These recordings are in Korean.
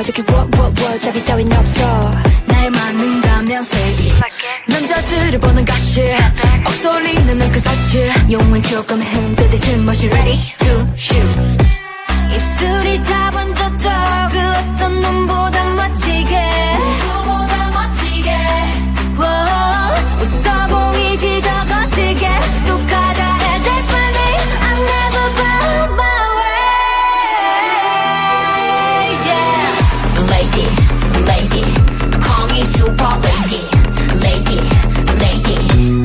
저기 저기 따윈 없어. 날 맞는다면 say it. 남자들을 보는 가시 억소리는 그 사치. 용을 조금 흔들릴 틈없이 ready to shoot. 입술이 다 번졌어. 그 어떤 놈보다 멋지게. 누구보다 멋지게. 웃어 보이지 더 거칠게. 또 가다 해 that's my name. I'll never bow my way. Yeah. Lady, lady, call me super lady. Lady, lady.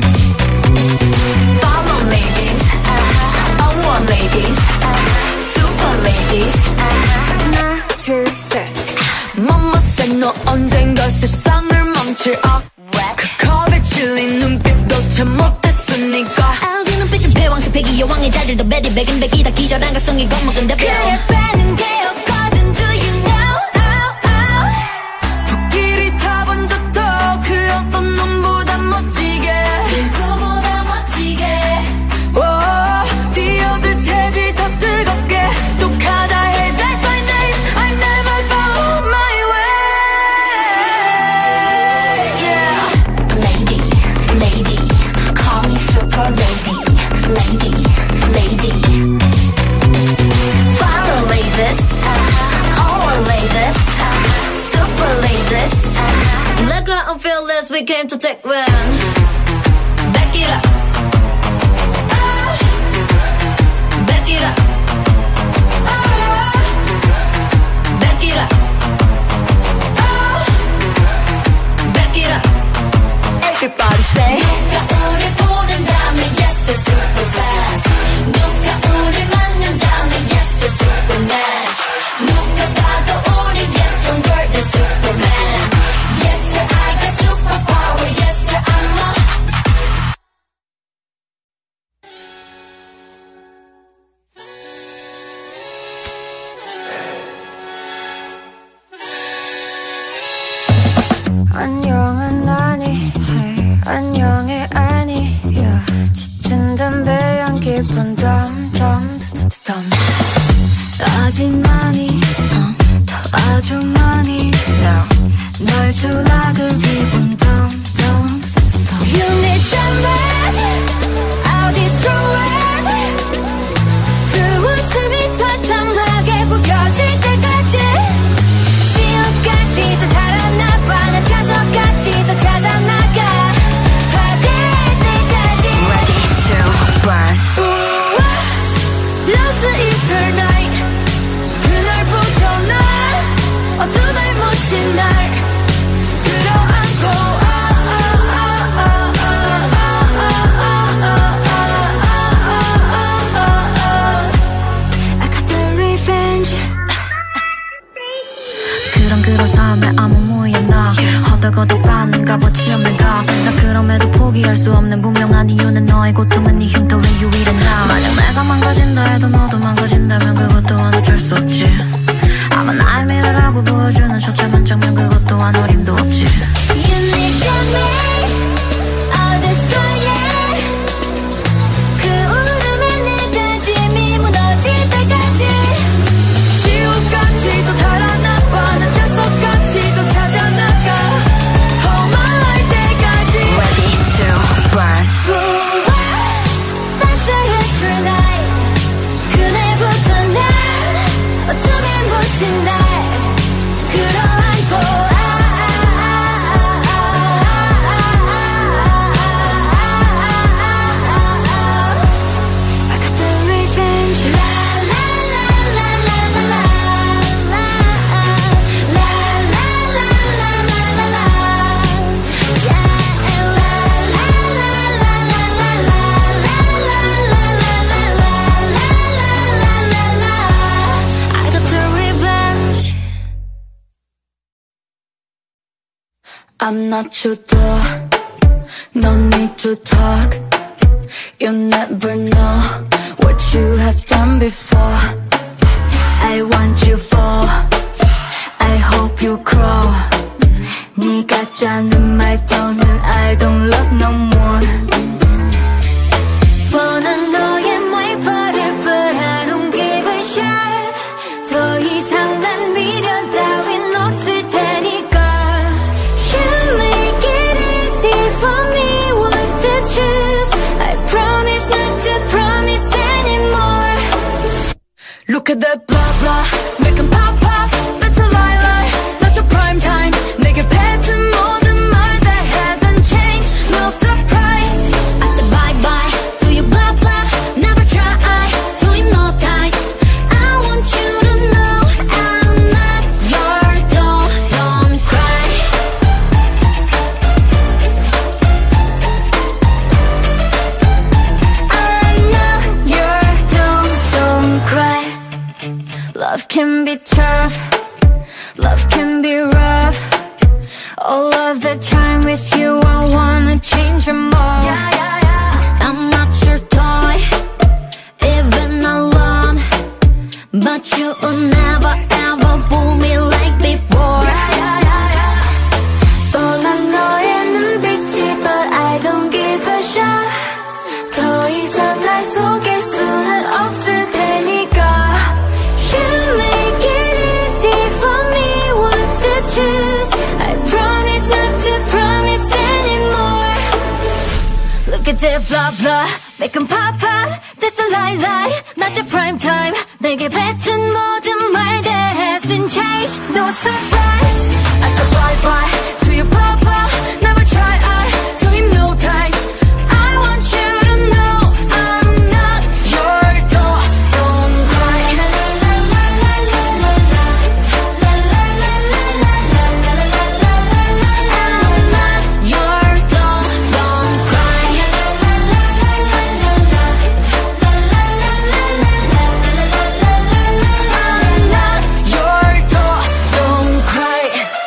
Follow ladies. I want ladies. Super ladies. 하나, 둘, 셋. Mama said 너 언젠가 세상을 멈출 그 컵에 질린 눈빛도 참 못했으니까. 아우그 눈빛은 패왕색 패기 여왕의 자질도 베리 백인 백이다. 기절한 각성이 겁먹은데 그래 빼는 게 없거든. Do you know? 불길이 다 번졌다. 그 어떤 놈보다 멋지게. 누구보다 멋지게. 뛰어들 테지 더 뜨겁게. 또 가다 해 that's my name. I never bow my way. Yeah. Lady, lady, call me super lady. Lady, lady. Follow ladies. All ladies. Super ladies. Like I'm fearless, we came to take win. Back it up. Back it up. Back it up. Back it up. Everybody say. 누가 우리 부른다면 yes it's super fast. 누가 우리 만난다면 yes it's super nice. 누가 봐도 우리 yes stronger than Superman. Yes sir I got superpower. Yes sir I'm a. 안녕은 아니 hey, 안녕해 아니야. 짙은 담배 향기 덤덤덤 아직 많이 더 아주 많이 널 주락을 기분 덤덤. You need that much I'll destroy it. 그 웃음이 처참하게 구겨질 때까지. 지옥까지도 달아나봐. 난 차석까지도 찾아나가. 받을 때까지. Ready to burn. Lost Easter night. 그날부터 난 어둠을 묻힌 날 끌어안고 I got the revenge. 그런 아무 무였나. 허덕허덕 받는 값어치 없는 값. 나 그럼에도 포기할 수 없는 분명한 이유는 너의 고통은 네 흉터 왜 유일한 나. 만약 내가 망가진다 해도 너도 망가진다면 그것 또한 어쩔 수 없지. 아마 나의 미래라고 보여주는 첫째 반짝면 그것 또한 어림도 없지. You need damage I'll destroy it. 그 울음에 내 다짐이 무너질 때까지. 지옥까지도 달아나봐. 난 자석까지도 찾아나가. 허망할 때까지. Ready to burn. That's the history night. 그날부터 난 어둠에 묻힌 날 끌어안고 I got the revenge. La la la la la la la la la la la la la. Yeah la la la la la la la la. I got the revenge. I'm not your dog. No need to talk. You never know what you have done before. I want you for. I hope you crawl. 네가 짜는 말더는 I don't love no more. 뻔한 너의 말버릇 but I don't give a shit. 더 이상 난 미련 따윈 Look at that blah blah, make 'em pop pop. That's a lie lie, not your prime time. 내게 뱉은 모든 말 that hasn't changed, no surprise. I said bye bye to you blah blah, never try to hypnotize. I want you to know I'm not your doll, don't cry. I'm not your doll, don't cry. Love can be tough, love can be rough. All of the time with you I wanna change your more. I'm not your toy, even alone, but you will never ever fool me like before. 떠난 너의 눈빛이 but I don't give a shot. 더 이상 날 속일 수는 없을 테니까. You make it easy for me what to choose. I promise not to promise anymore. Look at that blah blah, make 'em pop pop. That's a lie lie, not your prime time. 내게 뱉은 모든 말 that hasn't changed, no surprise. I said bye bye to your blah blah, never try to hypnotize. I want you to know I'm not your doll, don't cry. I'm not your doll, don't cry. I'm not your doll, don't cry.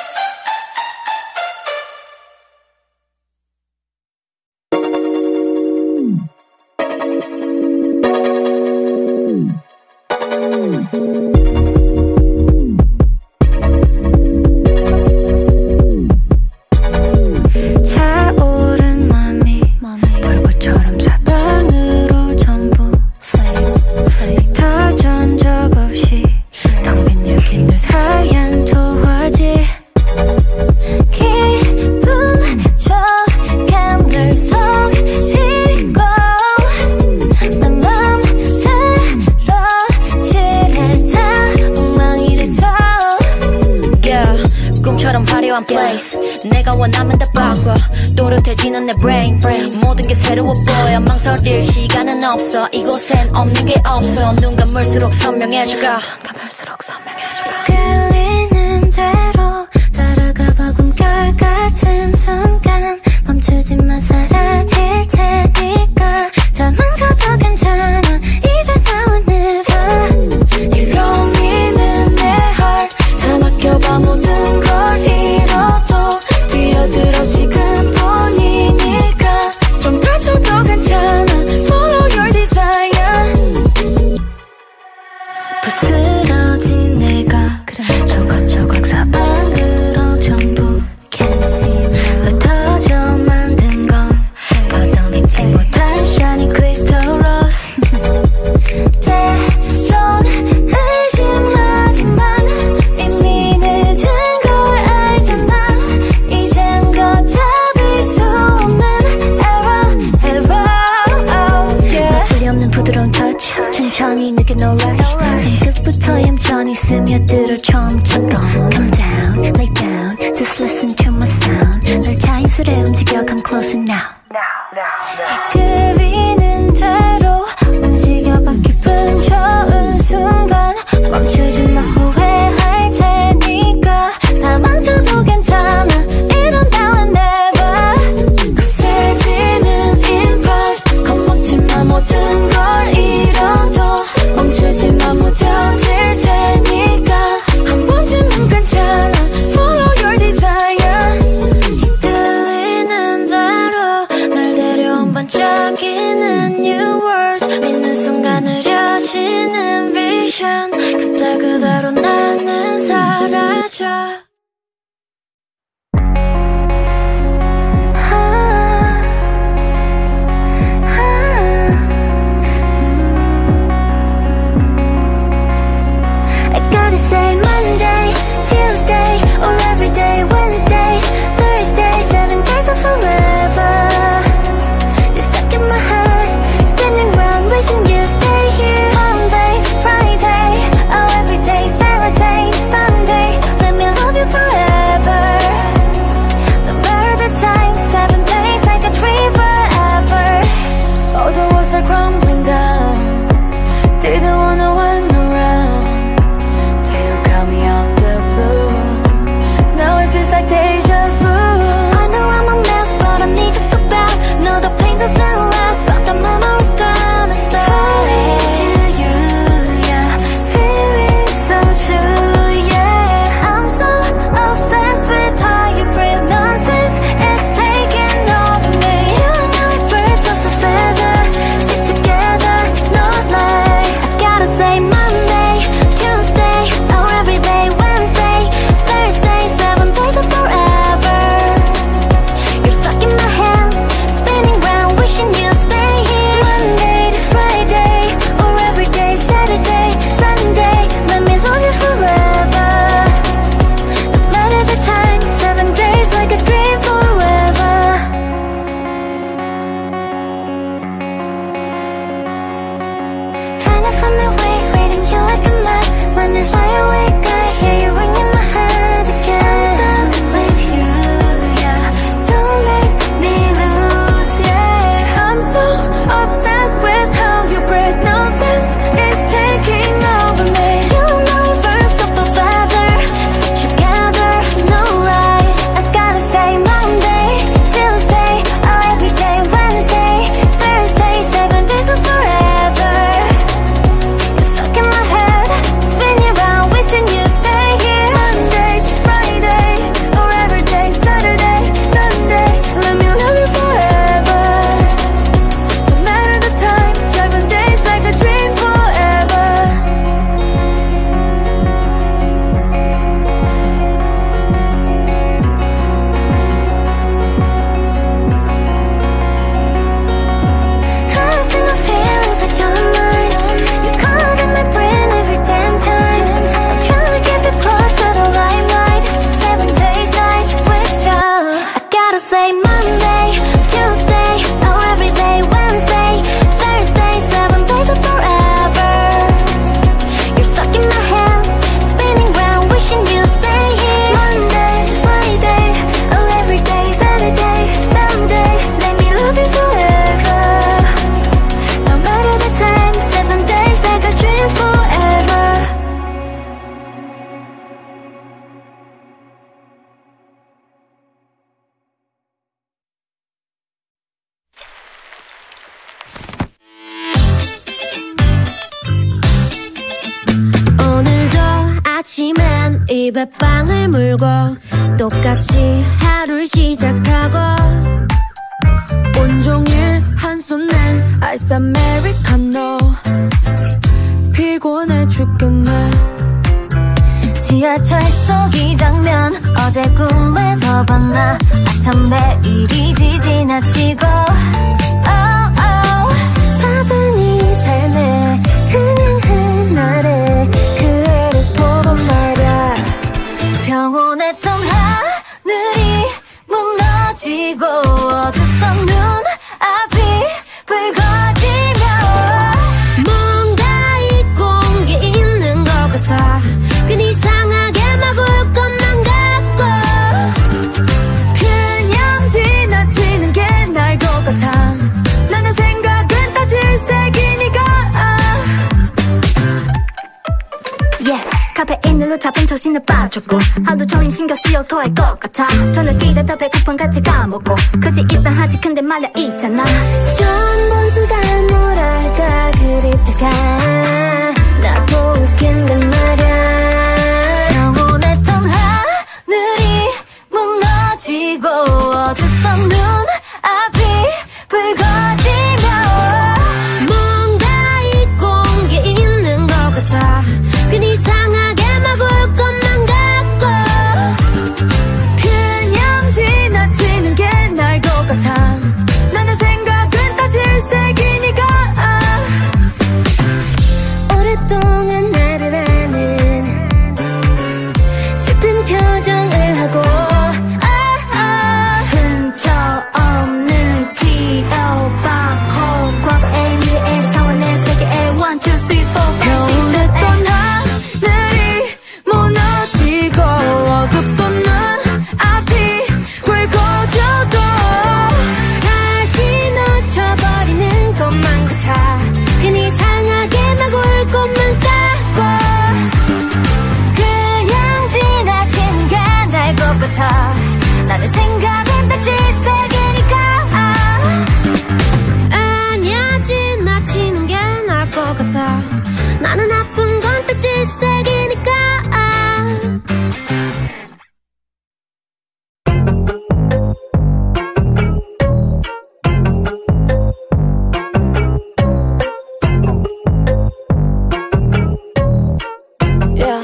차오른 맘이 불꽃처럼 사방으로 전부 flame 터전 적 없이 텅 빈 여기는 하얀 도화지. 기분 좋게 널 속이고 내 맘대로 지내다 엉망이 돼도 yeah, 꿈처럼 화려한 place. 내가 원하면 다 바꿔. 또렷해지는 내 brain. 모든 게 새로워 보여. 망설일 시간은 없어. 이곳엔 없는 게 없어. 눈 감을수록 선명해져가. 끌리는 대로 따라가봐. 꿈결 같은 순간 멈추지만 사라질 테니까. 다 망쳐도 괜찮아. 이제 now or never. 일로 미는 내 heart 다 맡겨봐. 모든 걸 잃어도 뛰어들어 지금뿐이니까. 좀 다쳐도 괜찮아. Follow your desire. 부스러진 내가 조각조각 사방으로 전부 흩어져 만든 건 받아내지 못한 shining crystal rose. 때론 의심하지만 이미 늦은 걸 알잖아. 이젠 걷잡을 수 없는 error, yeah. 나쁘리 없는 부드러운 touch, 천천히 느껴 no rush. 손끝부터 얌전히 스며들어 처음처럼. Come down, lay down, just listen to my sound. 널 자연스레 움직여 come closer now. 이끌리는 대로 움직여봐. 기분 좋은 순간 멈추지 마. 후회할 테니까. 다 망쳐도 괜찮아. 이런 now and never. 거세지는 impulse 겁먹지 마. 모든 걸 잃어도 멈추지 마. 무뎌질 테니까. 한 번쯤은 괜찮아. Follow your desire. 이끌리는 대로 날 데려온 반짝이는 입에 빵을 물고 똑같이 하루를 시작하고 온종일 한손엔 아이스 아메리카노 피곤해 죽겠네. 지하철 속 이 장면 어제 꿈에서 봤나. 아참 매일이지 지나치고 바쁜 이 삶에 그냥 한날에 그 애를 보고 말야. 평온했던 하늘이 무너지고 어둡던 눈앞이 붉어지며 뭔가 잊고 온 게 있는 것 같아. 괜히 이상하게 막 울 것만 같고 그냥 지나치는 게 나을 것 같아. 나는 생각은 다 질색이니까. 카페인으로 잡은 초신을 빠졌고 하루 종일 신경 쓰여 더할 것 같아. 저녁이라 더 배고픈 같이 까먹고 그지 이상하지 근데 말야 있잖아. 처음 순간 뭐랄까 그립다가 나도 웃긴데 말야. 평온했던 하늘이 무너지고 어둡던 눈앞이 붉어지며 뭔가 잊고 온 게 있는 것 같아. 괜히 이상하게 막 울 것만 같고 그냥 지나치는 게 나을 것 같아. 나는 생각은 다 질색이니까. 오랫동안 나를 아는 슬픈 표정을 하고 흔적 없는 기억박호 과거의 미래의 상황의 세계의 1, 2, 3, 4, 5, 6, 7, 평온했던 하늘이 무너지고 어둡던 눈앞이 붉어져도 다시 놓쳐버리는 것만 같아. 괜히 이상하게 막 울 것만 같고 그냥 지나치는 게 나을 것 같아. 나는 생각은 다 질색이니까. 아니야 지나치는 게 나을 것 같아. 나는 아픈 건 딱 질색이니까. Yeah.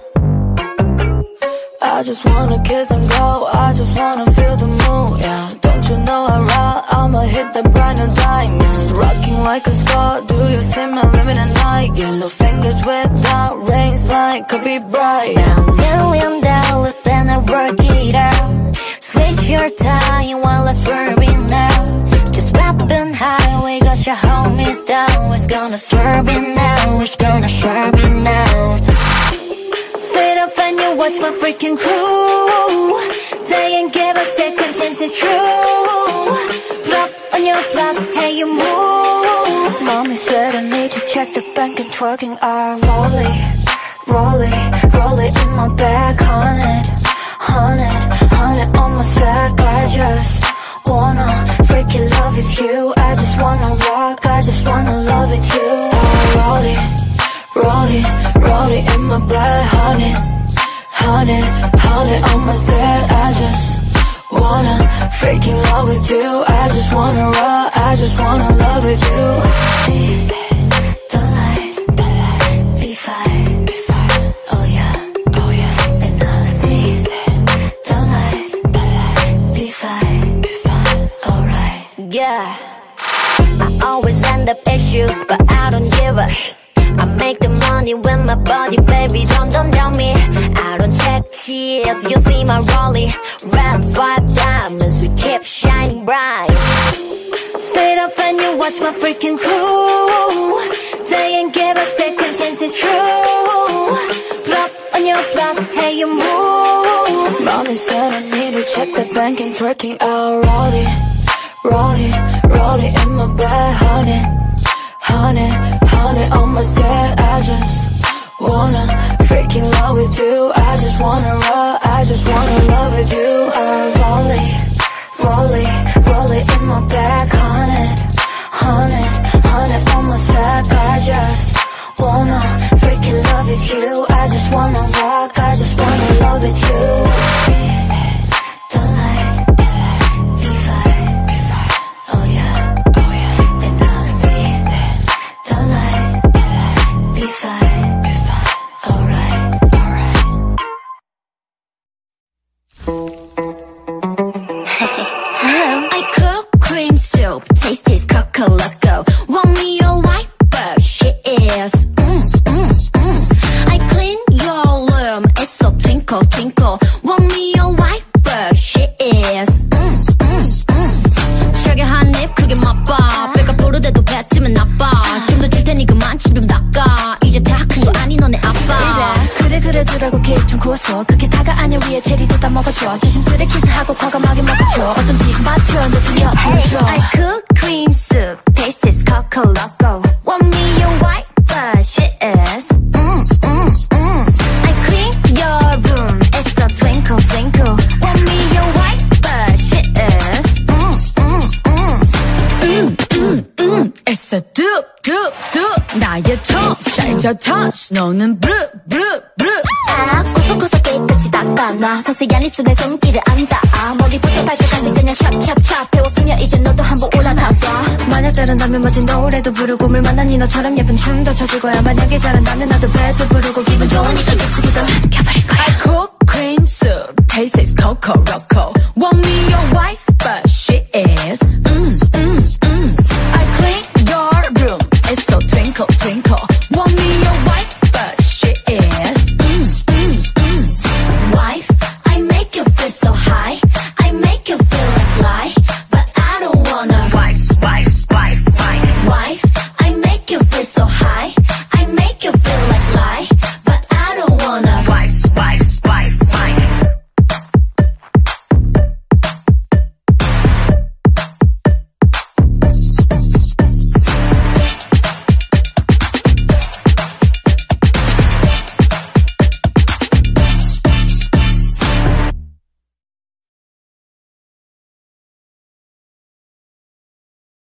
I just wanna kiss and go. I just wanna feel the mood. Yeah. Don't you know I ride? I'ma hit the brand new diamond. Rocking like a star. Do you see me living at night? Yellow fingers without rings like could be bright. Yeah. $1,000,000 and I work it out. Switch your time while I swerve it now. Just rapping highway, got your homies down. It's gonna swerve it now. It's gonna swerve it now. Sit up and you watch my freaking crew. They ain't give a second chance, it's true. Flop on your block, hey you move. Mommy said I need to check the bank and twerking. I roll it, roll it, roll it in my bag. On it on my sack. I just wanna freaking love with you. I just wanna rock, I just wanna love with you. I roll it, roll it, roll it in my bag. On it on my sack. I just wanna freaking love with you. I just wanna rock, I just wanna love with you. The light, be fine. Oh yeah, and I see the light, be fine. Alright. Yeah, I always end up issues, but I don't give a shit. I make the money with my body, baby, don't tell me I don't check cheers, you see my rollie. Red 5 diamonds, we keep shining bright. Sit up and you watch my freaking crew. They ain't give a second chance, it's true. Flop on your block, hey you move. Mommy said I need to check the bank and twerking. I'll roll it, roll it, roll it in my bag. On it on my set. I just wanna freaking love with you. I just wanna rock, I just wanna love with you. I roll it, roll it, roll it in my bag. On it on my sack. I just wanna freaking love with you. I just wanna rock, I just wanna taste is coco loco. Want me your wife, but she is. I clean your room, it's so twinkle twinkle. Want me your wife, but she is. 셔게 한 입 크게 맛봐. 배가 부르대도 뱉으면 나빠. 좀 더 줄 테니 그만 침 좀 닦아. 이제 다 큰 거 아니 너네 아빠. 그래 두라고 케이크 좀 구워서 그게 다가 아니야 위에 체리도 다 먹어줘. 조심스레 키스하고 과감하게 먹어줘. 어떤지 맛 표현도 들려 보여줘. I cook cream soup, taste is coco loco. Want me your wife, but she is. I clean your room, it's a twinkle twinkle. Want me your wife, but she is. It's a doop doop doop. 나의 touch, 살짝 touch. 너는 blue blue blue. 아 구석구석 깨끗이 닦아놔. 세세한 입술에 손길을 안 닿아. 머리부터 발끝까지 그냥 찹찹찹 배웠으면 이제 너도 한번 올라타봐. 만약 잘한다면 멋진 노래도 부르고 물 만난 니 너처럼 예쁜 춤도 춰줄 거야. 만약에 잘한다면 나도 배도 부르고 기분 좋으니까 입술이 더 삼켜버릴 거야. I cook cream soup, taste is coco loco. Want me your wife,